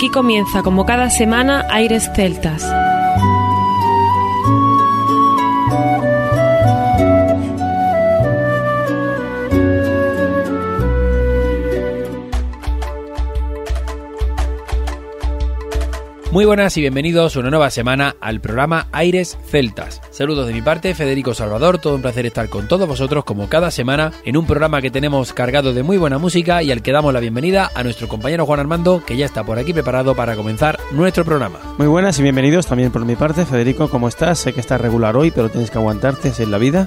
Aquí comienza, como cada semana, Aires Celtas. Muy buenas y bienvenidos una nueva semana al programa Aires Celtas. Saludos de mi parte, Federico Salvador, todo un placer estar con todos vosotros como cada semana en un programa que tenemos cargado de muy buena música y al que damos la bienvenida a nuestro compañero Juan Armando, que ya está por aquí preparado para comenzar nuestro programa. Muy buenas y bienvenidos también por mi parte. Federico, ¿cómo estás? Sé que estás regular hoy, pero tienes que aguantarte, es la vida.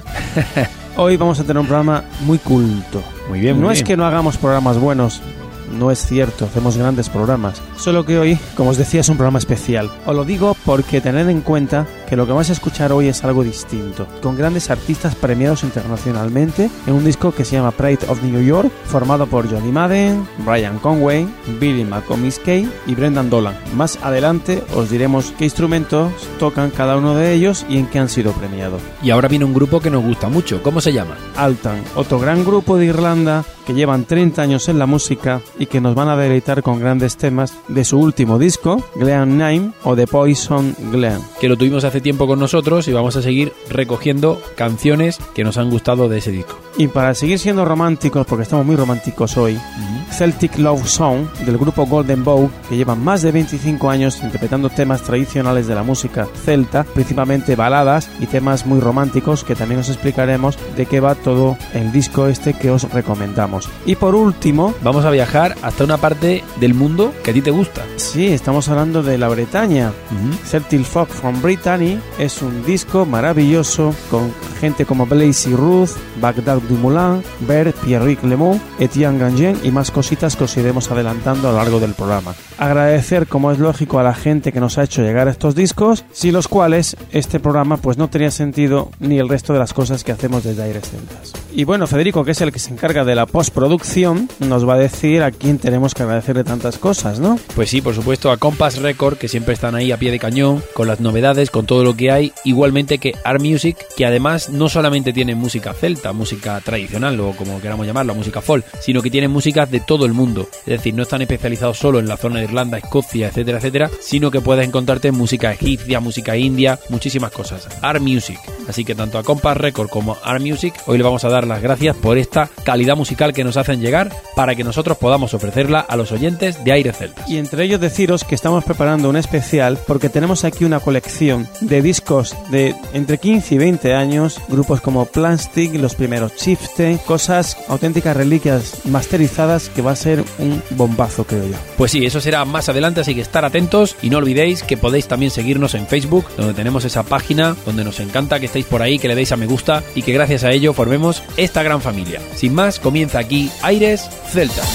Hoy vamos a tener un programa muy culto. Muy bien, muy No bien. es que no hagamos programas buenos. No es cierto, hacemos grandes programas. Solo que hoy, como os decía, es un programa especial. Os lo digo porque tened en cuenta que lo que vais a escuchar hoy es algo distinto, con grandes artistas premiados internacionalmente en un disco que se llama Pride of New York, formado por Johnny Madden, Brian Conway, Billy McComiskey y Brendan Dolan. Más adelante os diremos qué instrumentos tocan cada uno de ellos y en qué han sido premiados. Y ahora viene un grupo que nos gusta mucho. ¿Cómo se llama? Altan, otro gran grupo de Irlanda que llevan 30 años en la música y que nos van a deleitar con grandes temas de su último disco, Glen Nine o The Poison Glen. Que lo tuvimos hace tiempo con nosotros y vamos a seguir recogiendo canciones que nos han gustado de ese disco. Y para seguir siendo románticos, porque estamos muy románticos hoy, Celtic Love Song del grupo Golden Bough, que llevan más de 25 años interpretando temas tradicionales de la música celta, principalmente baladas y temas muy románticos, que también os explicaremos de qué va todo el disco este que os recomendamos. Y por último, Vamos a viajar hasta una parte del mundo que a ti te gusta. sí, estamos hablando de la Bretaña. Celtic Folk from Brittany es un disco maravilloso con gente como Blazy Ruth, Bagdad Dumoulin, Bert, Pierrick Lemont, Etienne Gangien y más cositas que os iremos adelantando a lo largo del programa. Agradecer, como es lógico, a la gente que nos ha hecho llegar estos discos, sin los cuales este programa pues no tenía sentido ni el resto de las cosas que hacemos desde Aires Celtas. Y bueno, Federico, que es el que se encarga de la postproducción, nos va a decir a quién tenemos que agradecerle tantas cosas, ¿no? Pues sí, por supuesto, a Compass Record, que siempre están ahí a pie de cañón, con las novedades, con todo lo que hay, igualmente que Art Music, que además no solamente tiene música celta, música tradicional, o como queramos llamarla, música folk, sino que tienen músicas de todo el mundo. Es decir, no están especializados solo en la zona de Irlanda, Escocia, etcétera, etcétera, sino que puedes encontrarte música egipcia, música india, muchísimas cosas. Art Music. Así que tanto a Compass Record como a Art Music, hoy le vamos a dar las gracias por esta calidad musical que nos hacen llegar para que nosotros podamos ofrecerla a los oyentes de Aires Celtas. Y entre ellos deciros que estamos preparando un especial porque tenemos aquí una colección de discos de entre 15 y 20 años, grupos como Plastic, los primeros Chieftain, cosas, auténticas reliquias masterizadas que va a ser un bombazo, creo yo. Pues sí, eso será más adelante, así que estar atentos y no olvidéis que podéis también seguirnos en Facebook, donde tenemos esa página, donde nos encanta que estéis por ahí, que le deis a me gusta y que gracias a ello formemos esta gran familia. Sin más, comienza aquí Aires Celtas.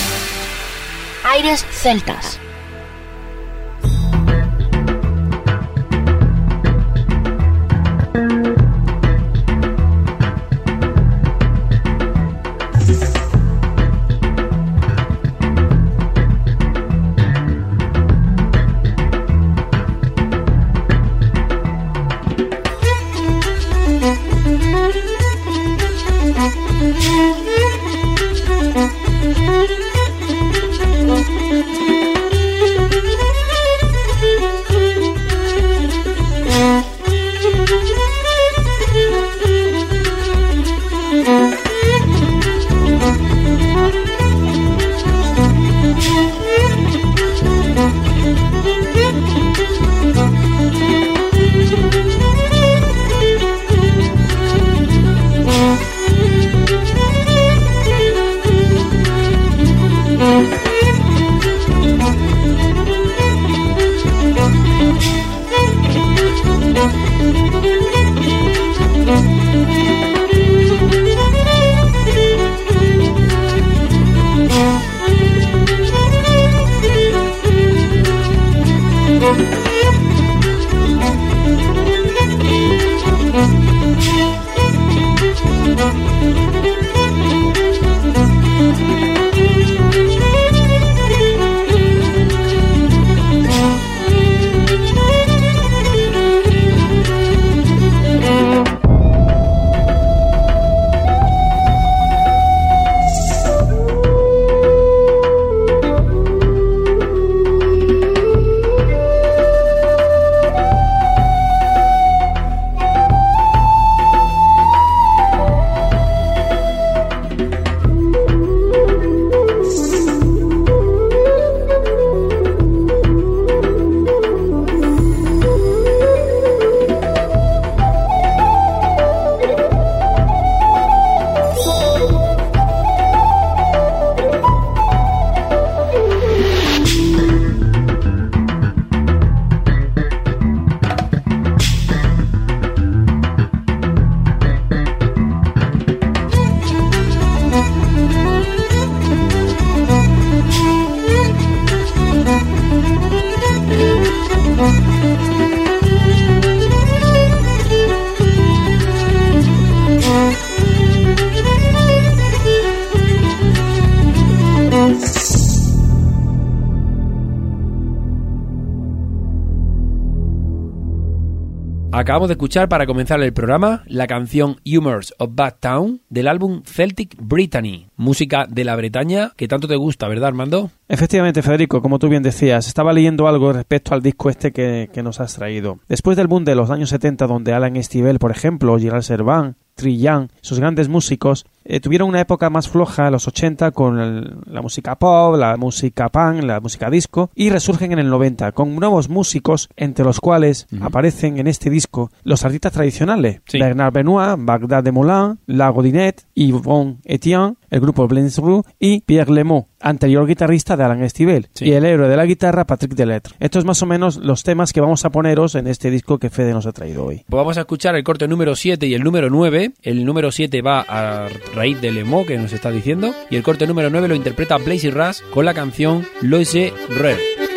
Aires Celtas. Acabamos de escuchar para comenzar el programa la canción Humours of Bad Town del álbum Celtic Brittany, música de la Bretaña que tanto te gusta, ¿verdad, Armando? Efectivamente, Federico, como tú bien decías, estaba leyendo algo respecto al disco este que nos has traído. Después del boom de los años 70, donde Alan Esquivel, por ejemplo, o Gerald Servan, Trillan, sus grandes músicos, tuvieron una época más floja, los 80, con la música pop, la música punk, la música disco, y resurgen en el 90, con nuevos músicos, entre los cuales aparecen en este disco los artistas tradicionales, Bernard Benoit, Bagdad de Moulin, Lago Dinet, Yvonne Etienne, el grupo Blainsrue y Pierre Lemont, anterior guitarrista de Alan Esquivel, y el héroe de la guitarra, Patrick Delettre. Estos es más o menos los temas que vamos a poneros en este disco que Fede nos ha traído hoy. Pues vamos a escuchar el corte número 7 y el número 9. El número 7 va a raíz de Lemont, que nos está diciendo, y el corte número 9 lo interpreta Blazy Rush con la canción Loise Rare.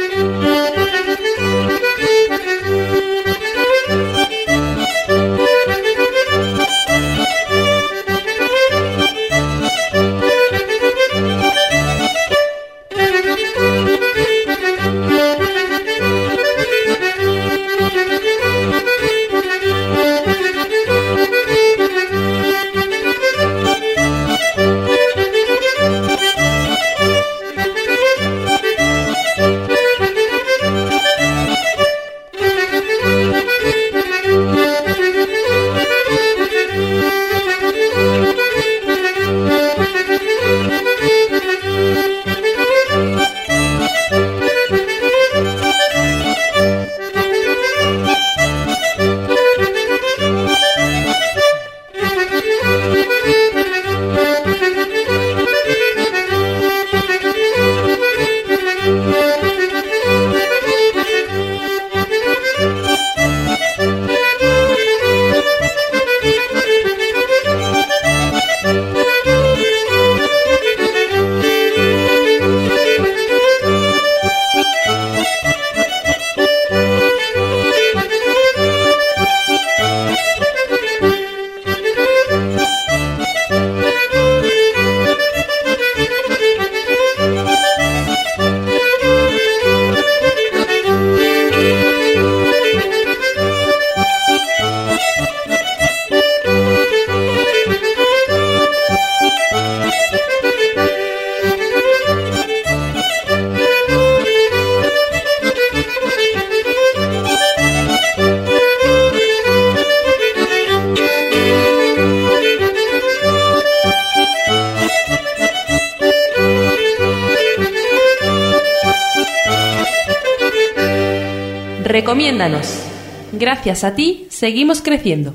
Recomiéndanos. Gracias a ti, seguimos creciendo.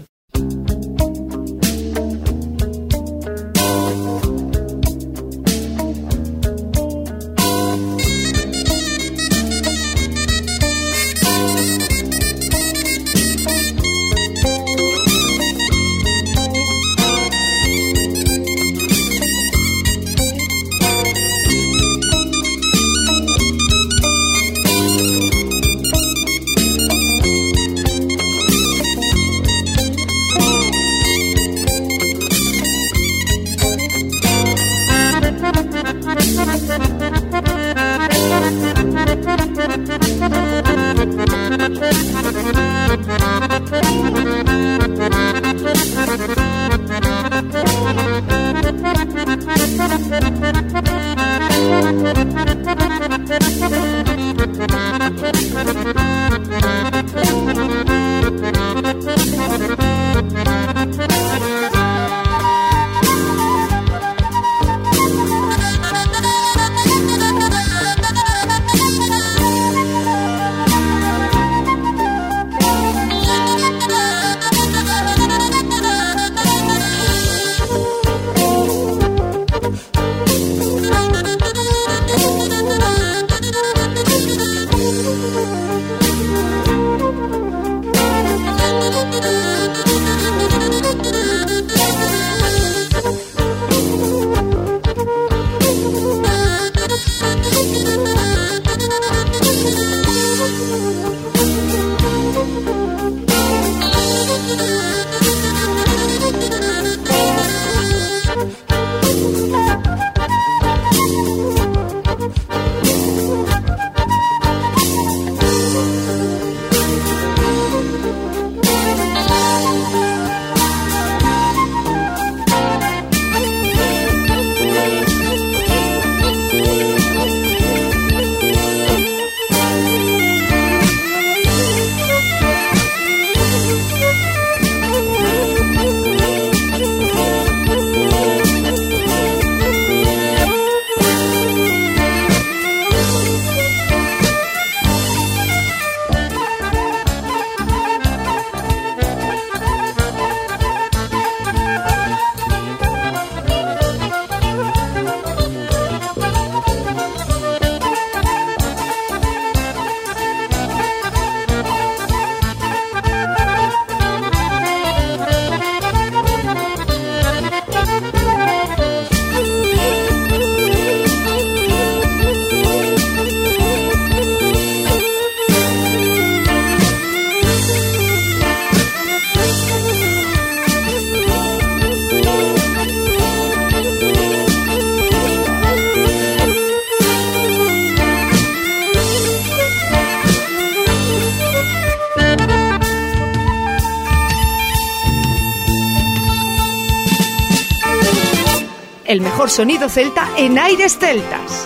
el mejor sonido celta en aires celtas.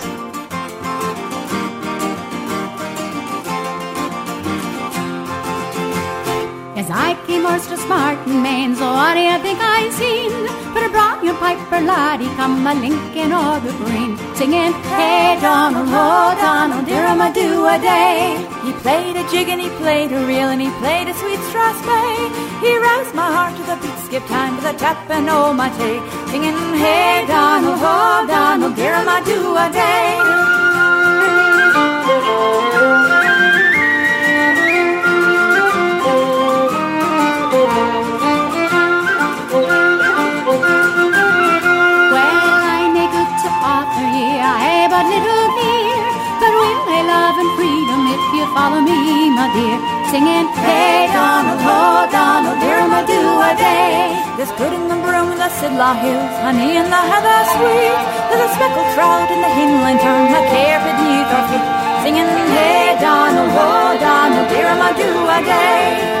As I came Ulster smart and main, so what do you think I seen? But a brilliant piper laddie come a linking o'er the green, singing, hey Donald, oh Donald, dear I do a day. He played a jig and he played a reel and he played a sweet strathspey. He roused my heart to the beat, skip time to the tap and oh my tay, singing, hey Donald, oh Donald, dear I do a day. But little fear, but with my love and freedom, if you follow me, my dear, singing, hey Donald, oh Donald, dear I do a day. There's good in the broom in the Sidlaw Hills, honey in the heather sweet. There's a speckled trout in the hinline turn, a care beneath our feet, singing, hey Donald, oh Donald, dear I do a day.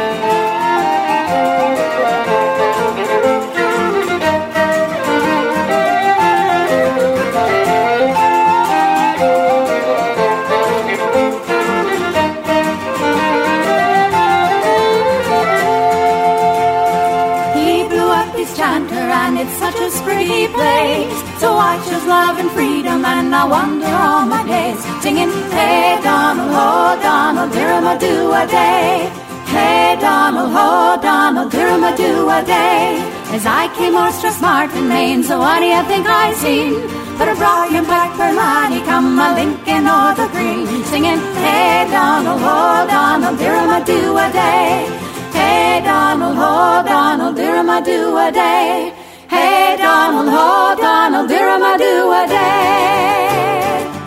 And it's such a spriggy place, so I choose love and freedom, and I wander all my days, singing, hey Donald, oh Donald, dear I do a day. Hey Donald, oh Donald, dear I do a day. As I came Ulster smart and main, so what do you think I seen? But a brilliant blackburn laddie come a linking o'er the green, singing, hey Donald, oh Donald, dear I do a day. Hey Donald, oh Donald, dear I do a day. Hey Donald, oh Donald, dear I do a day.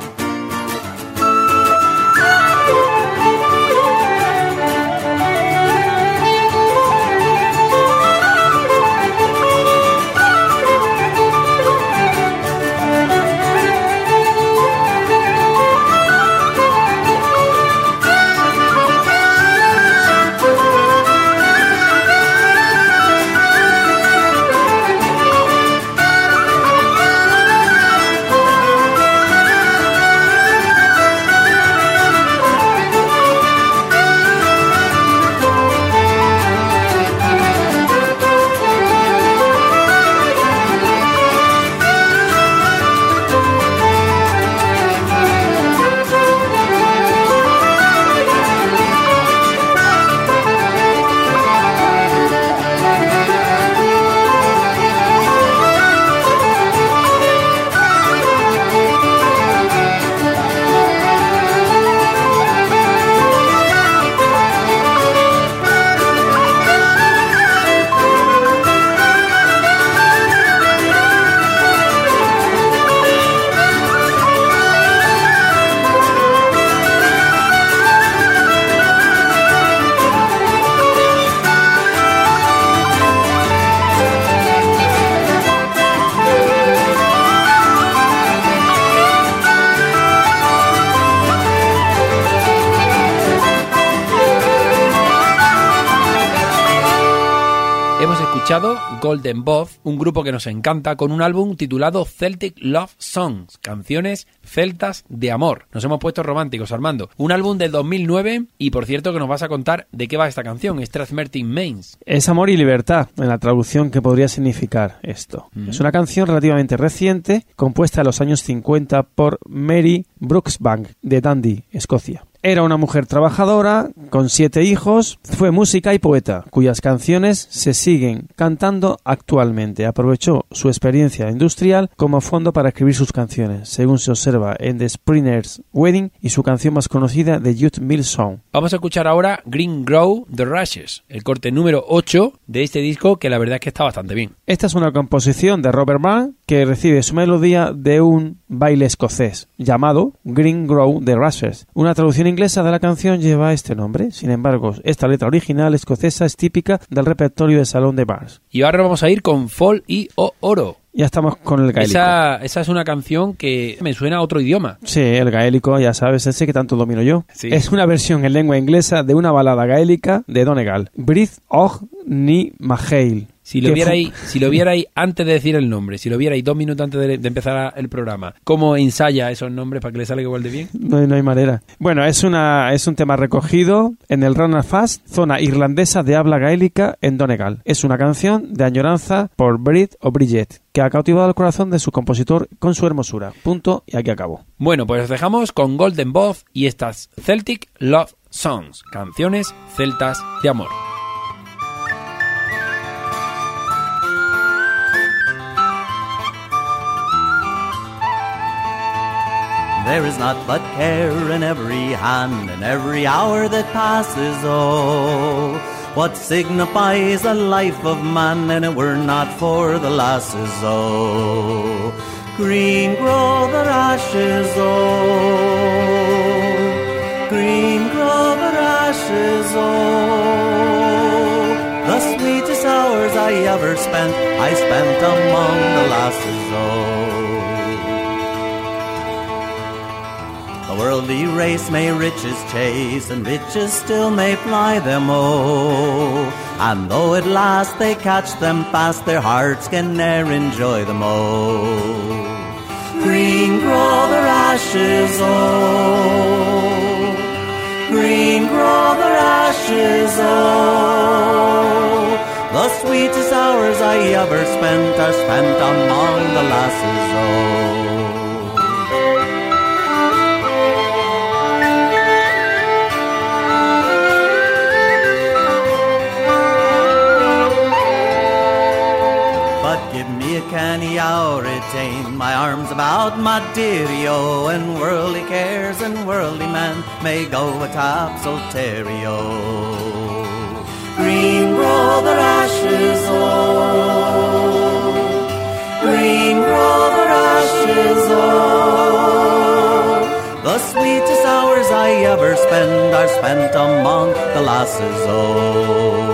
Golden Bough, un grupo que nos encanta, con un álbum titulado Celtic Love Songs, canciones celtas de amor. Nos hemos puesto románticos, Armando. Un álbum del 2009 y, por cierto, que nos vas a contar de qué va esta canción, Strathmerton Mains. Es amor y libertad, en la traducción que podría significar esto. Es una canción relativamente reciente, compuesta en los años 50 por Mary Brooksbank, de Dundee, Escocia. Era una mujer trabajadora, con 7 hijos, fue música y poeta, cuyas canciones se siguen cantando actualmente. Aprovechó su experiencia industrial como fondo para escribir sus canciones, según se observa en The Sprinter's Wedding y su canción más conocida, The Youth Mill Song. Vamos a escuchar ahora Green Grow The Rushes, el corte número 8 de este disco, que la verdad es que está bastante bien. Esta es una composición de Robert Band que recibe su melodía de un baile escocés llamado Green Grow The Rushes. Una traducción inglesa de la canción lleva este nombre. Sin embargo, esta letra original escocesa es típica del repertorio de salón de bars. Y ahora vamos a ir con Fall y O Oro. Ya estamos con el gaélico. Esa es una canción que me suena a otro idioma. Sí, el gaélico, ya sabes, ese que tanto domino yo. Sí. Es una versión en lengua inglesa de una balada gaélica de Donegal, Brith Och Ni Mahail. Si lo vierais antes de decir el nombre, si lo vierais 2 minutos antes de empezar el programa, ¿cómo ensaya esos nombres para que le salga igual de bien? No hay manera. Bueno, es un tema recogido en el Run Fast, zona irlandesa de habla gaélica en Donegal. Es una canción de añoranza por Brit o Bridget, que ha cautivado el corazón de su compositor con su hermosura. Punto, y aquí acabó. Bueno, pues os dejamos con Golden Bough y estas Celtic Love Songs, canciones celtas de amor. There is naught but care in every hand, in every hour that passes, oh. What signifies the life of man, and it were not for the lasses, oh. Green grow the rashes, oh. Green grow the rashes, oh. The sweetest hours I ever spent, I spent among the lasses, oh. The worldly race may riches chase, and riches still may fly them, oh. And though at last they catch them fast, their hearts can ne'er enjoy them, oh. Green grow the rashes, oh. Green grow the rashes, oh. The sweetest hours I ever spent are spent among the lasses, oh. Canny hour attain my arms about my dearie, oh, and worldly cares and worldly men may go a topsy-turvy-o. Green grow the rashes, oh. Green grow the rashes, oh. The sweetest hours I ever spend are spent among the lasses, oh.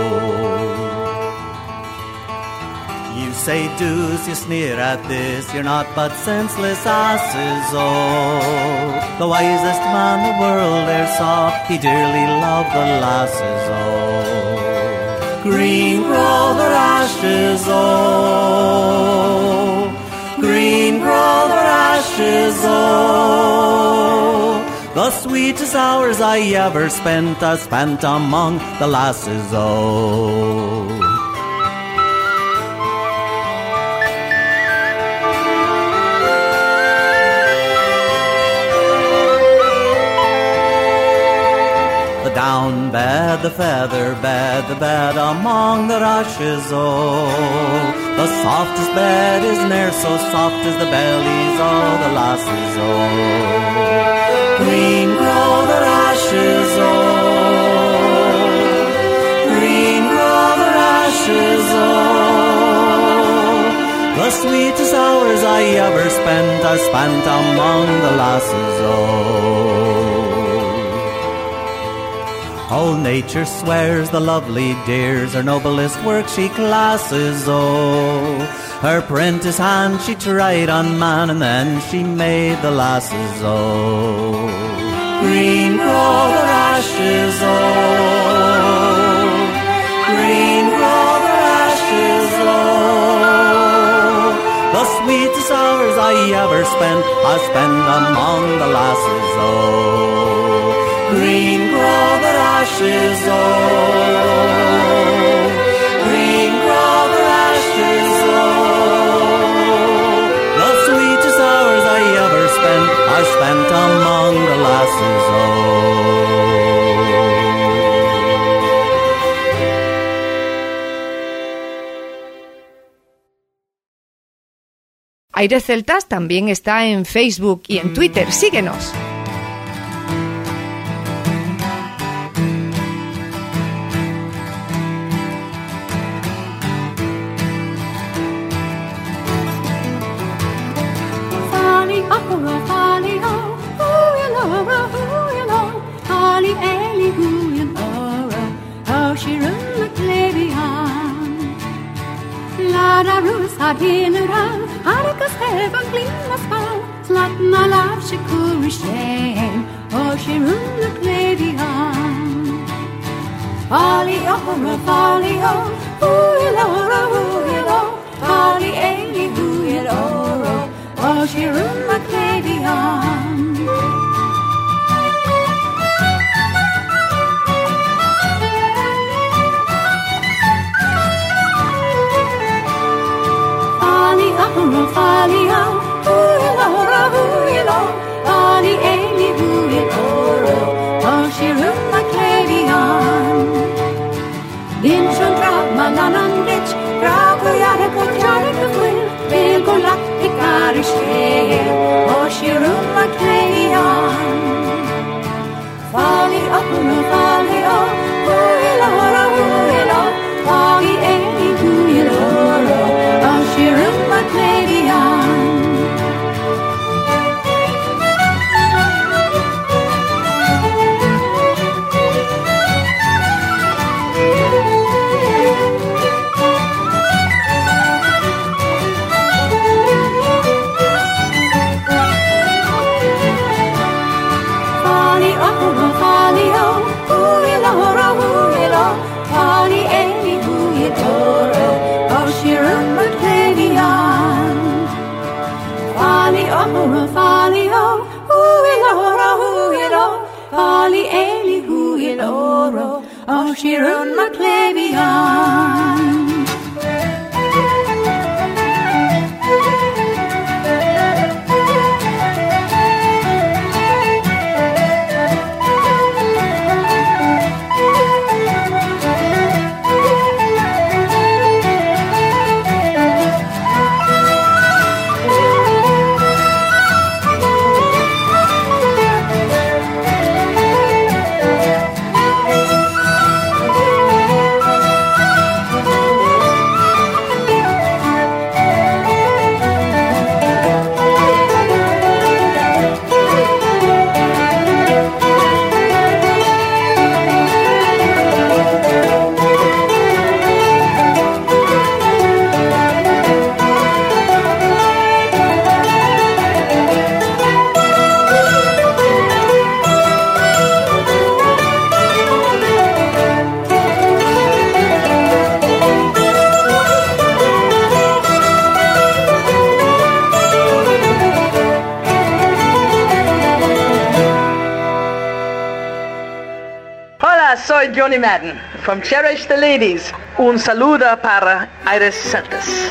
Say do's, you sneer at this, you're not but senseless asses, oh. The wisest man the world e'er saw, he dearly loved the lasses, oh. Green grow the rashes, oh. Green grow the rashes, oh. The sweetest hours I ever spent are spent among the lasses, oh. Down bed, the feather bed, the bed among the rushes, oh. The softest bed is ne'er so soft as the bellies of the lasses, oh. Green grow the rashes, oh. Green grow the rashes, oh. The sweetest hours I ever spent are spent among the lasses, oh. All nature swears the lovely dears her noblest work she classes, oh. Her prentice hand she tried on man, and then she made the lasses, oh. Green grow the rashes, oh. Green grow the rashes, oh. The sweetest hours I ever spent I spend among the lasses, oh. Green grow the rashes, oh. Green grow the rashes, oh. The sweetest hours I ever spent are spent among the lasses, oh. Aires Celtas también está en Facebook y en Twitter. Síguenos. General, Arcus heaven glimmer spell, Slatna laugh, she could shame, oh, she run the clavy on. Folly, oh, huiloro, huilo, Polly Ailey, huiloro, oh, she room my Clavion. Folly, oh, huiloro, huilo, Polly Ailey, huiloro, oh, she room my Clavion. Linshon drag malan an rich, drag o yare go jare go fwyl, bil go lak I garish hair, oh, she room my Clavion. Folly, oh, huiloro, huilo, Polly Ailey, huiloro, oh, she room my Clavion. Folly, oh, huiloro, huilo, Polly Ailey, huiloro, oh, she room my Clavion. Folly, oh, huiloro, huilo, Polly Ailey, huiloro, oh, she room my Clavion. Soy Johnny Madden from Cherish the Ladies. Un saludo para Iris Santos.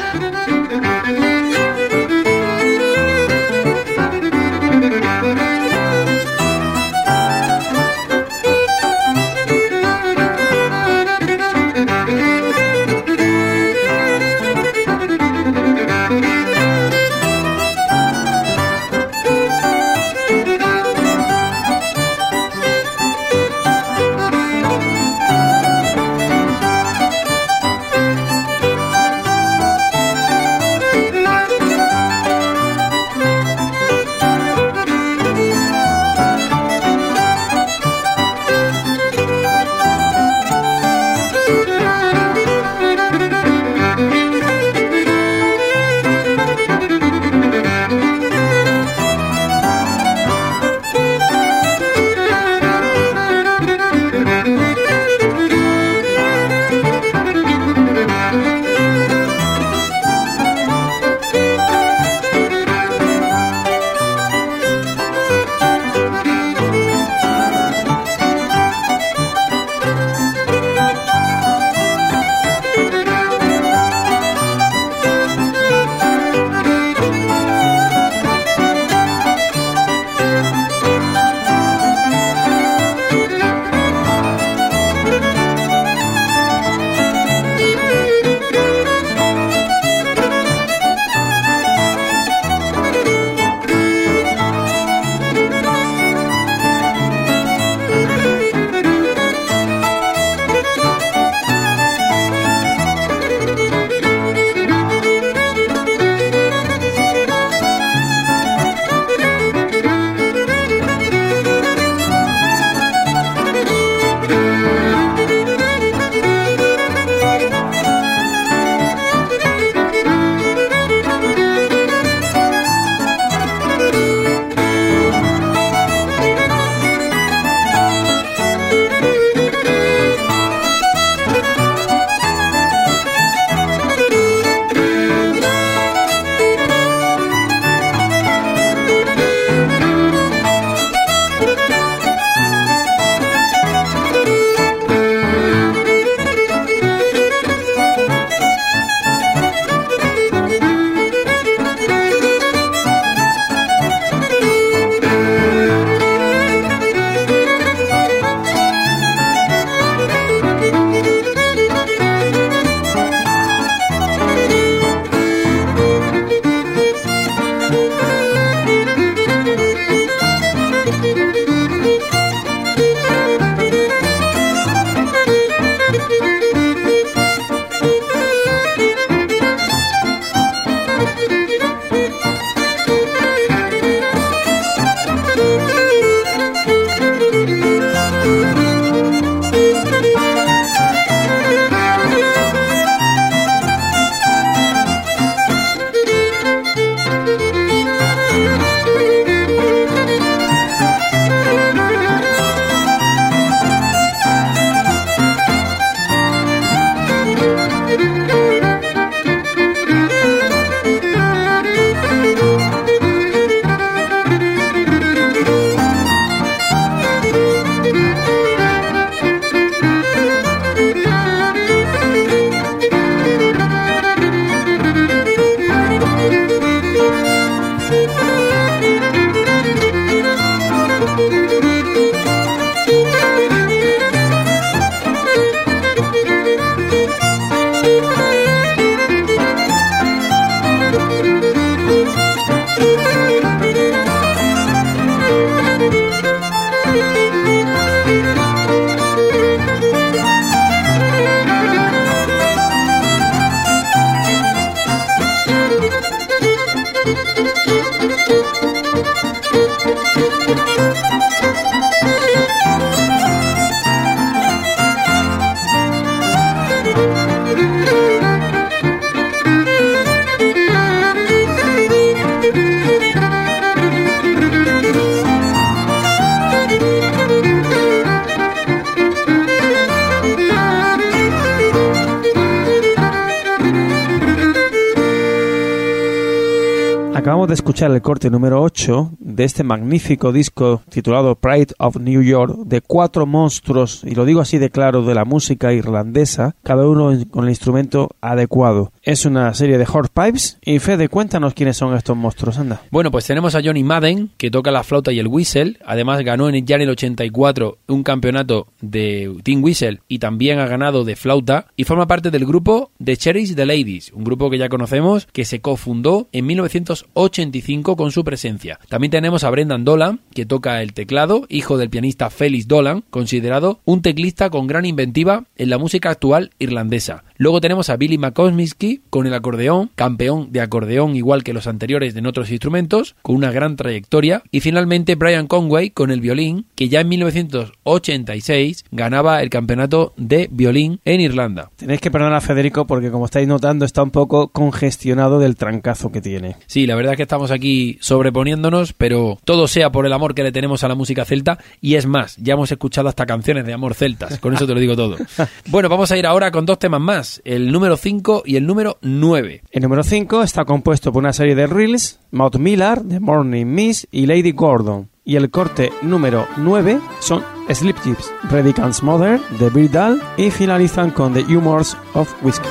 Acabamos de escuchar el corte número 8 de este magnífico disco titulado Pride of New York, de 4 monstruos, y lo digo así de claro, de la música irlandesa, cada uno con el instrumento adecuado. Es una serie de hornpipes. Y Fede, cuéntanos quiénes son estos monstruos, anda. Bueno, pues tenemos a Johnny Madden, que toca la flauta y el whistle. Además ganó ya en el 84 un campeonato de tin whistle y también ha ganado de flauta, y forma parte del grupo The Cherish the Ladies, un grupo que ya conocemos, que se cofundó en 1985 con su presencia. También tenemos a Brendan Dolan, que toca el teclado, hijo del pianista Felix Dolan, considerado un teclista con gran inventiva en la música actual irlandesa. Luego tenemos a Billy McCosmiskey con el acordeón, campeón de acordeón igual que los anteriores en otros instrumentos, con una gran trayectoria. Y finalmente Brian Conway con el violín, que ya en 1986 ganaba el campeonato de violín en Irlanda. Tenéis que perdonar a Federico porque, como estáis notando, está un poco congestionado del trancazo que tiene. Sí, la verdad es que estamos aquí sobreponiéndonos, pero todo sea por el amor que le tenemos a la música celta. Y es más, ya hemos escuchado hasta canciones de amor celtas, con eso te lo digo todo. Bueno, vamos a ir ahora con 2 temas más, el número 5 y el número 9. El número 5 está compuesto por una serie de reels, Maud Miller, The Morning Mist y Lady Gordon. Y el corte número 9 son Sleep Gyps, Redicant's Mother, The Birdal, y finalizan con The Humors of Whiskey.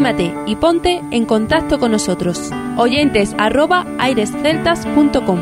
Anímate y ponte en contacto con nosotros. oyentes@airesceltas.com.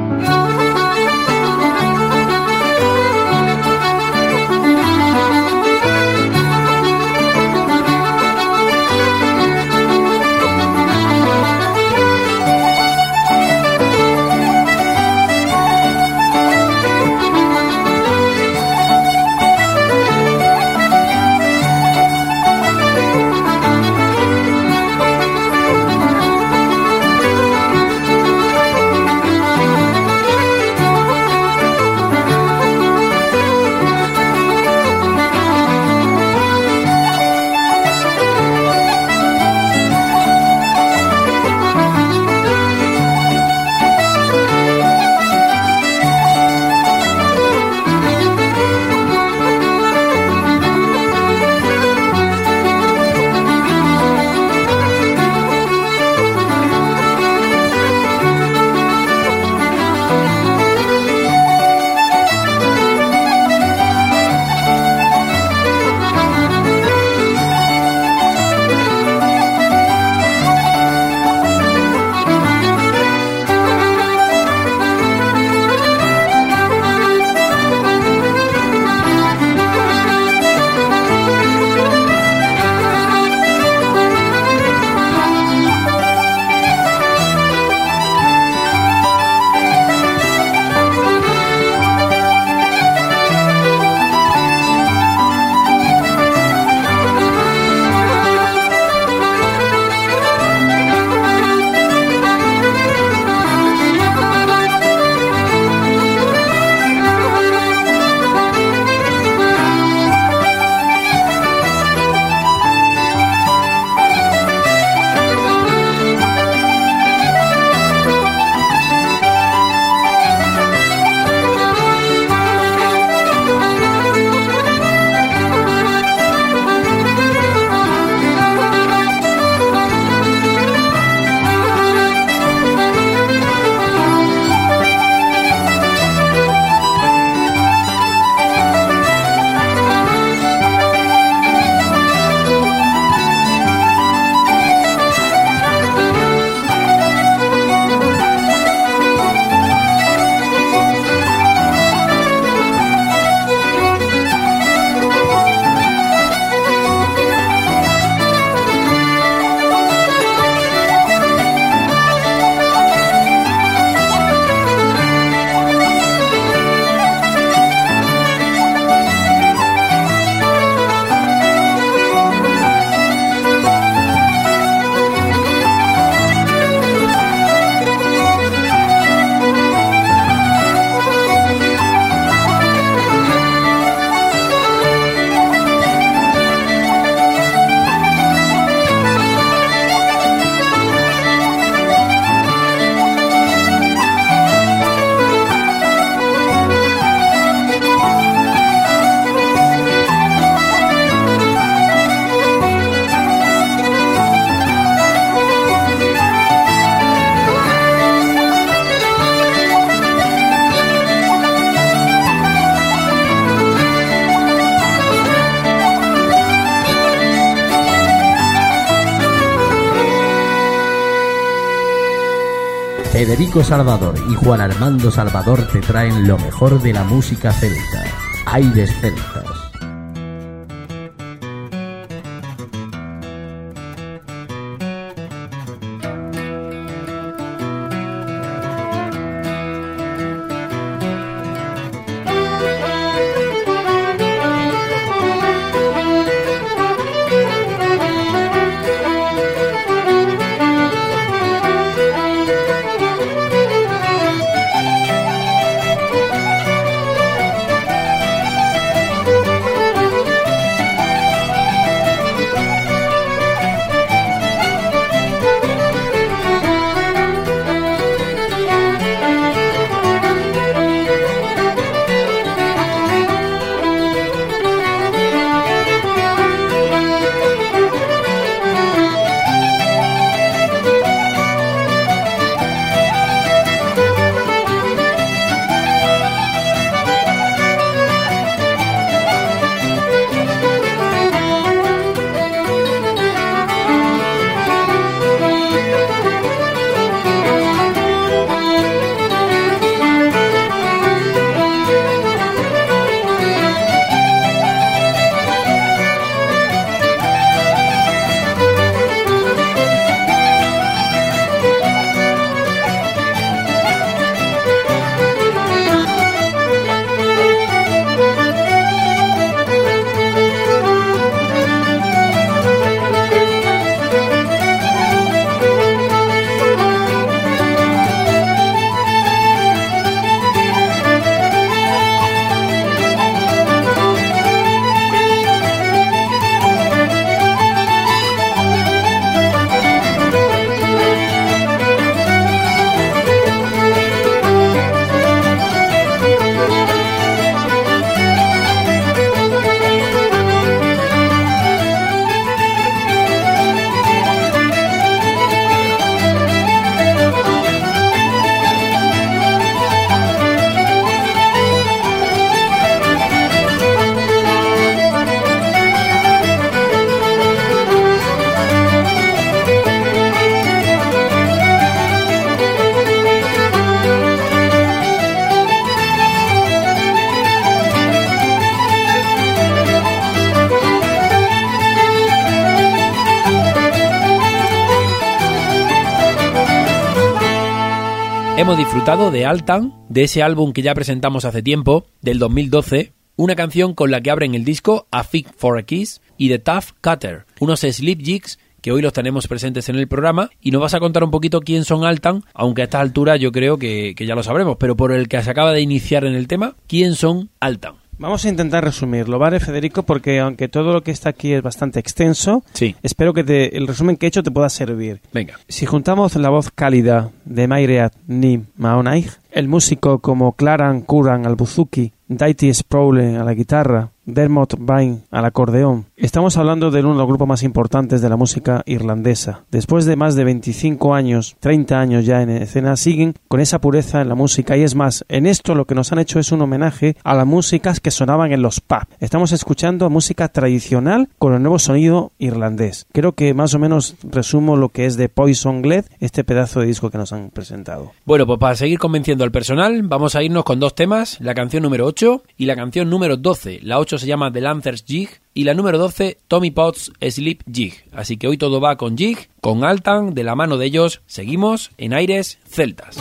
Federico Salvador y Juan Armando Salvador te traen lo mejor de la música celta. Aires Celtas. Hemos disfrutado de Altan, de ese álbum que ya presentamos hace tiempo, del 2012, una canción con la que abren el disco A Fig for a Kiss, y de Tough Cutter, unos slip jigs que hoy los tenemos presentes en el programa, y nos vas a contar un poquito quién son Altan, aunque a esta altura yo creo que ya lo sabremos, pero por el que se acaba de iniciar en el tema, ¿quién son Altan? Vamos a intentar resumirlo, ¿vale, Federico? Porque aunque todo lo que está aquí es bastante extenso, sí, espero que el resumen que he hecho te pueda servir. Venga. Si juntamos la voz cálida de Mairead Ni Maonaig, el músico como Claran Curran al buzuki, Daity Sproule a la guitarra, Dermot Vine al acordeón, estamos hablando de uno de los grupos más importantes de la música irlandesa. Después de más de 25 años, 30 años ya en escena, siguen con esa pureza en la música, y es más, en esto lo que nos han hecho es un homenaje a las músicas que sonaban en los pubs. Estamos escuchando música tradicional con el nuevo sonido irlandés. Creo que más o menos resumo lo que es de Poison Gled, este pedazo de disco que nos han presentado. Bueno, pues para seguir convenciendo al personal, vamos a irnos con dos temas, la canción número 8 y la canción número 12. La 8 se llama The Lancers Jig y la número 12 Tommy Potts Sleep Jig. Así que hoy todo va con Jig, con Altan, de la mano de ellos. Seguimos en Aires Celtas.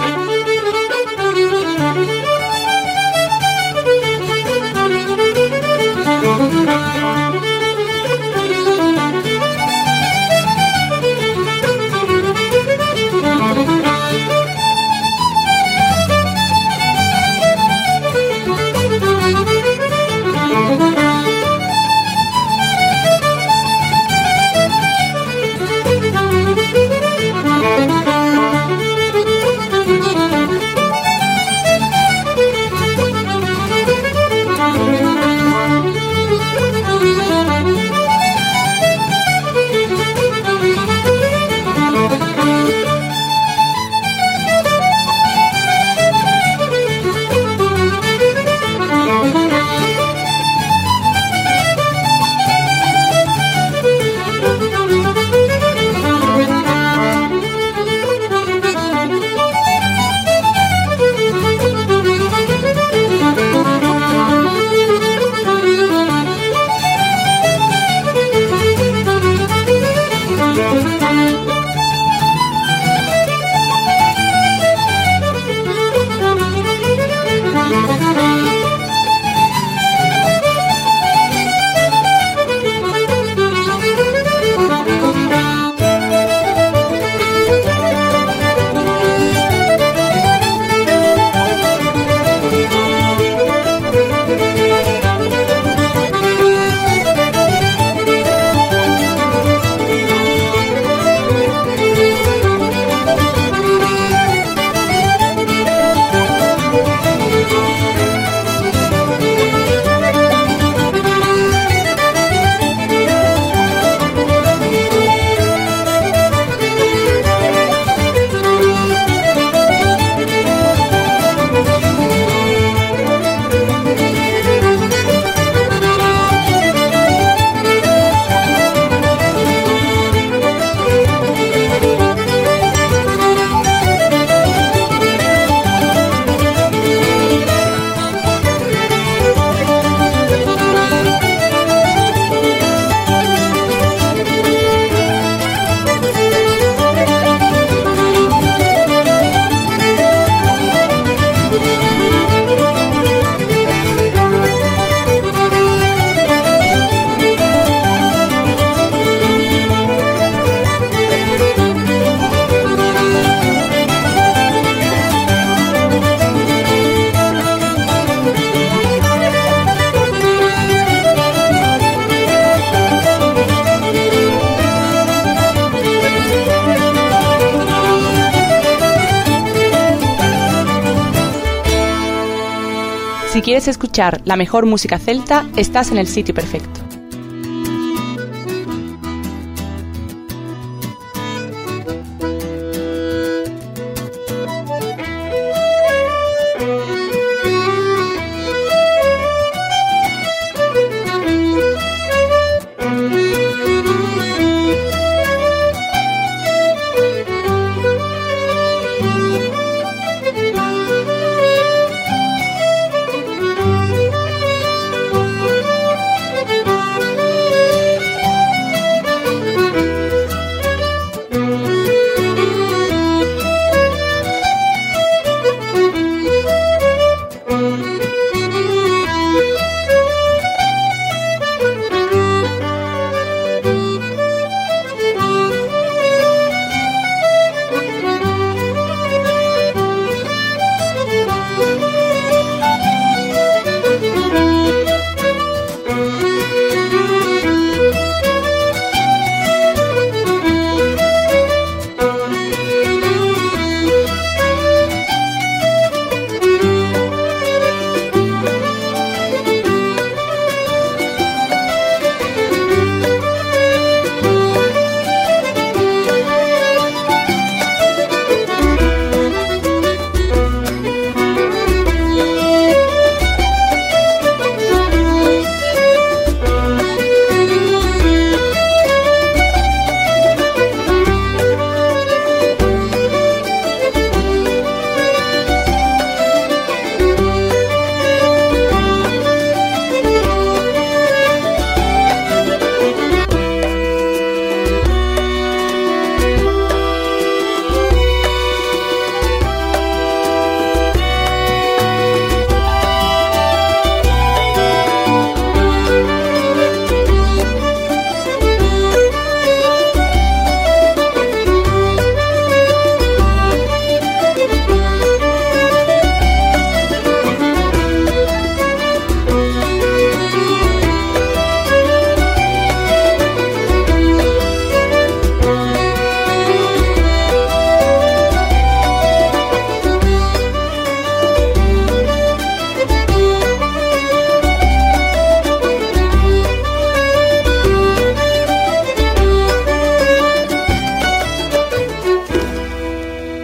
Si quieres escuchar la mejor música celta, estás en el sitio perfecto.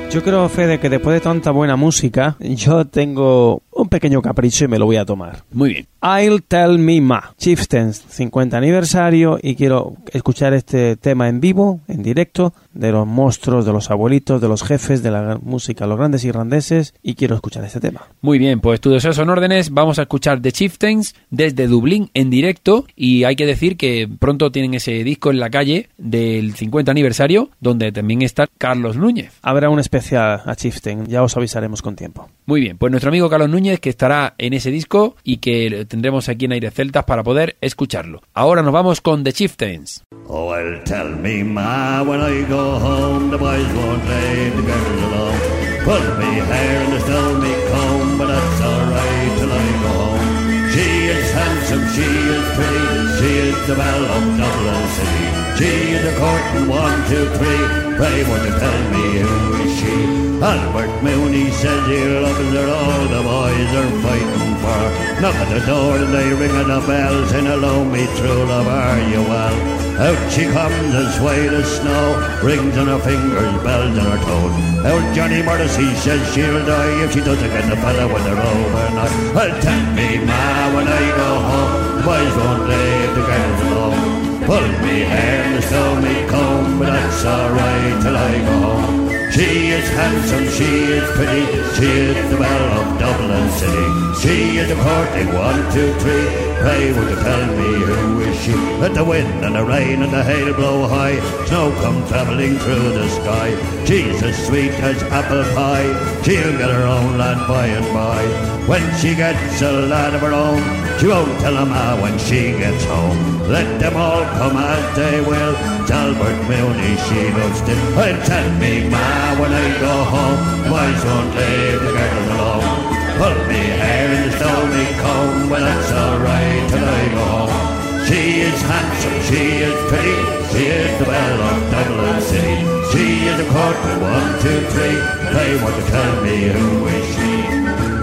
Yo creo, Fede, que después de tanta buena música, yo tengo un pequeño capricho y me lo voy a tomar. Muy bien. I'll Tell Me Ma, Chieftains, 50 aniversario, y quiero escuchar este tema en vivo, en directo, de los monstruos, de los abuelitos, de los jefes, de la música, los grandes irlandeses, y quiero escuchar este tema. Muy bien, pues tus deseos son órdenes. Vamos a escuchar The Chieftains desde Dublín en directo, y hay que decir que pronto tienen ese disco en la calle del 50 aniversario, donde también está Carlos Núñez. Habrá un especial a Chieftain, ya os avisaremos con tiempo. Muy bien, pues nuestro amigo Carlos Núñez, que estará en ese disco y que tendremos aquí en Aires Celtas para poder escucharlo. Ahora nos vamos con The Chieftains. Oh, well, tell me, ma, when I go home, the boys won't leave the girls alone. Pull me hair and stole me comb, but that's alright till I go home. She is handsome, she is pretty, she is the belle of Dublin City. She is a courting 1, 2, 3, pray won't you tell me who is she? Albert Mooney says he loves her, all the boys are fighting for her. Knock at the door and they ring at the bell, saying hello me true love, are you well? Out she comes as white as snow, rings on her fingers, bells on her toes. Out Johnny Morrissey says she'll die if she doesn't get the fella when they're overnight. Well, tell me, ma, when I go home, the boys won't leave the girls alone. Pull me hair and stow me comb, but that's alright till I go home. She is handsome, she is pretty, she is the belle of Dublin City. She is a courting 1, 2, 3, pray won't you tell me who is she? Let the wind and the rain and the hail blow high, snow come travelling through the sky. She's as sweet as apple pie, she'll get her own land by and by. When she gets a lad of her own, she won't tell them how when she gets home. Let them all come as they will, Albert Mooney she loves it. Well, tell me, ma, when I go home, the boys won't leave the girls alone. Pull me hair and stow me comb, well that's alright till I go home. She is handsome, she is pretty, she is the belle of Dublin City. She is a courting 1, 2, 3, pray won't you tell me who is she?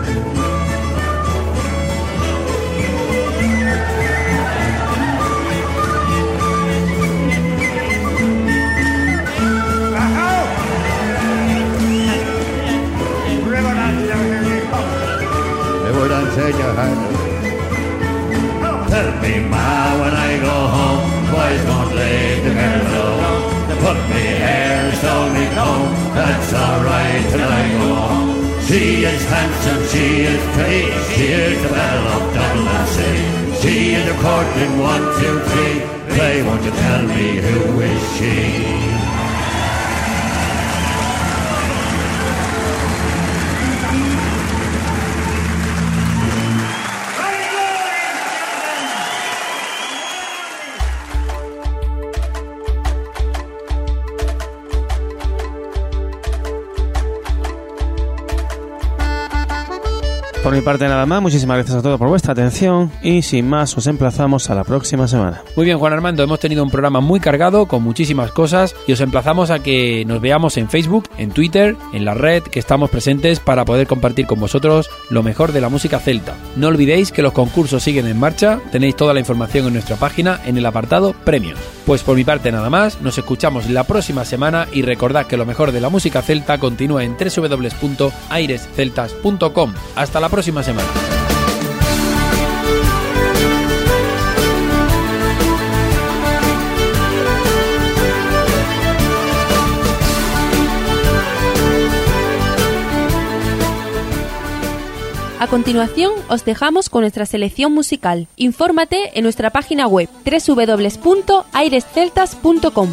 Tell me, ma, when I go home, boys won't leave the girls alone. They put me hair, stole me comb, that's alright till I go home. She is handsome, she is pretty, she is the belle of Dublin City. She is a courting 1, 2, 3, pray won't you tell me who is she? Por mi parte nada más, muchísimas gracias a todos por vuestra atención y sin más os emplazamos a la próxima semana. Muy bien, Juan Armando, hemos tenido un programa muy cargado con muchísimas cosas y os emplazamos a que nos veamos en Facebook, en Twitter, en la red que estamos presentes para poder compartir con vosotros lo mejor de la música celta. No olvidéis que los concursos siguen en marcha, tenéis toda la información en nuestra página en el apartado Premios. Pues por mi parte nada más, nos escuchamos la próxima semana y recordad que lo mejor de la música celta continúa en www.airesceltas.com. Hasta la próxima semana. A continuación, os dejamos con nuestra selección musical. Infórmate en nuestra página web www.airesceltas.com.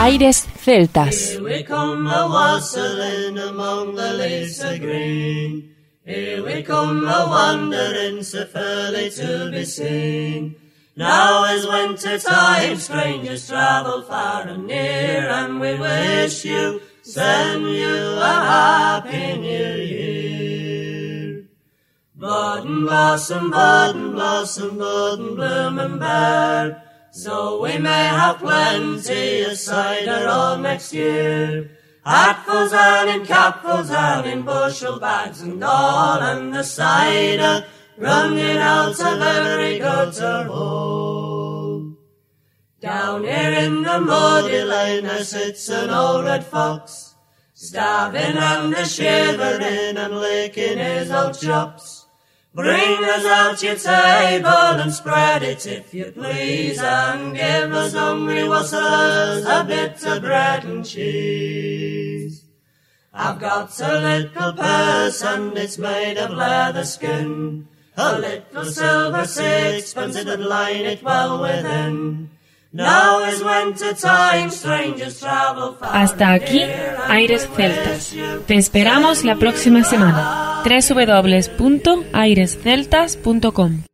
Aires Celtas. Here we come a-wassailing among the leaves of green. Here we come a-wandering so fairly to be seen. Now is winter time, strangers travel far and near, and we wish you, send you a happy new year. Bud and blossom, bloom and bear, so we may have plenty of cider all next year. Hatfuls and in capfuls and in bushel bags and all, and the cider running out of every gutter hole. Down here in the muddy lane there sits an old red fox, starving and a-shivering and licking his old chops. Bring us out your table and spread it if you please, and give us hungry wassailers a bit of bread and cheese. I've got a little purse and it's made of leather skin, a little silver sixpence, it would line it well within. Now is winter time, strangers travel far. Hasta aquí, Aires Celtas. Te esperamos la próxima semana. www.airesceltas.com